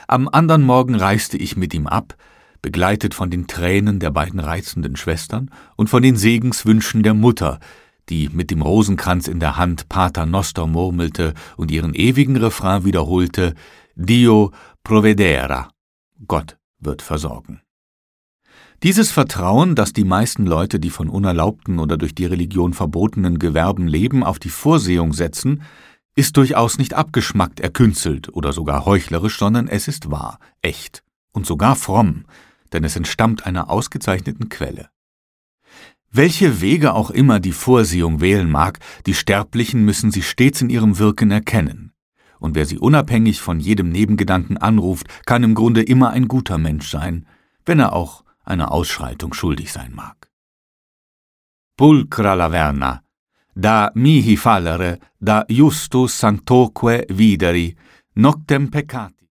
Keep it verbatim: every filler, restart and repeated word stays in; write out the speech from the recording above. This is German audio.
Am andern Morgen reiste ich mit ihm ab, begleitet von den Tränen der beiden reizenden Schwestern und von den Segenswünschen der Mutter, die mit dem Rosenkranz in der Hand Pater Noster murmelte und ihren ewigen Refrain wiederholte: Dio provvedera, Gott wird versorgen. Dieses Vertrauen, das die meisten Leute, die von unerlaubten oder durch die Religion verbotenen Gewerben leben, auf die Vorsehung setzen, ist durchaus nicht abgeschmackt, erkünstelt oder sogar heuchlerisch, sondern es ist wahr, echt und sogar fromm, denn es entstammt einer ausgezeichneten Quelle. Welche Wege auch immer die Vorsehung wählen mag, die Sterblichen müssen sie stets in ihrem Wirken erkennen. Und wer sie unabhängig von jedem Nebengedanken anruft, kann im Grunde immer ein guter Mensch sein, wenn er auch einer Ausschreitung schuldig sein mag. Pulcra laverna, da mihi fallere, da justus sanctoque videri, noctem peccati.